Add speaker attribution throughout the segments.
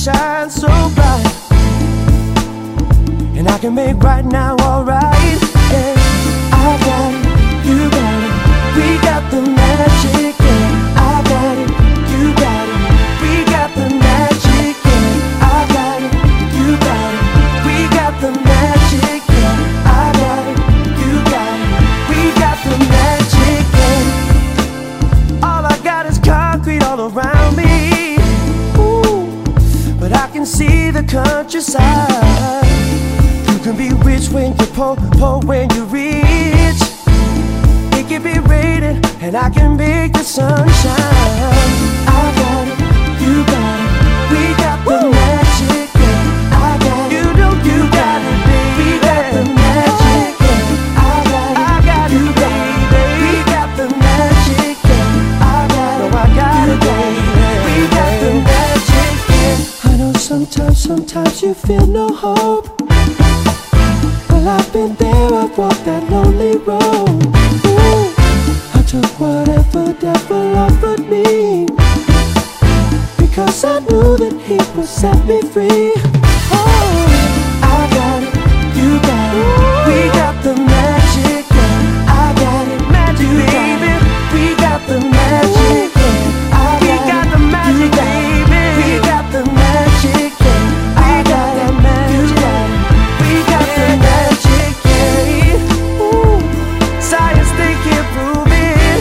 Speaker 1: shine so bright, and I can make right now alright. Yeah, I got it, you got it, we got the magic. Yeah, I got it, you got it, we got the magic. Yeah, I got it, you got it, we got the magic. Yeah, I got it, you got it, we got the magic. Yeah, all I got is concrete all around me. Ooh, but I can see the countryside. You can be rich when you're poor, poor when you're rich. It can be raining and I can make the sun shine. I got it, you got it, we got the magic. Yeah, I got it, you got it, baby. We got the magic. Yeah, I got it, you baby. We got the magic. Yeah, I got it, baby. We got the magic. Yeah. I know sometimes you feel no hope. Well, I've been there, I've walked that lonely road. Ooh, I took whatever devil offered me, because I knew that he would set me free. Oh, I got it, you got it, we got the magic. Yeah, I got it, magic, baby. We got the magic. Yeah, we got the magic, baby. We got the magic. Yeah, I got the magic. We got the magic. Yeah, ooh, science they can't prove it,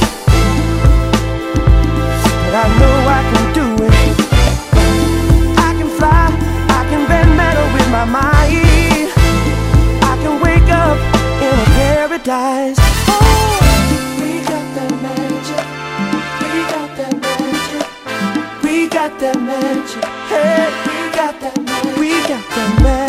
Speaker 1: but I know I can do it. I can fly, I can bend metal with my mind. I can wake up in a paradise. Oh, we got that magic. We got that magic. We got that magic. Hey, we got that magic. We got that magic.